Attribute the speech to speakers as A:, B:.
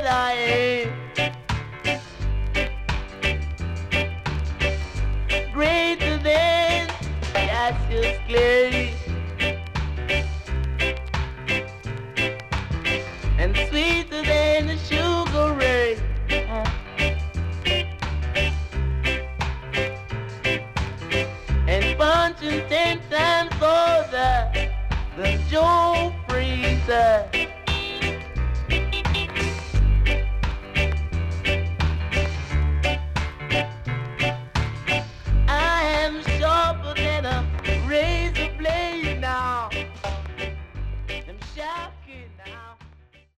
A: I am. Greater than Cassius Clay, and sweeter than the Sugar Ray. And punching 10 times older than Joe Freezer.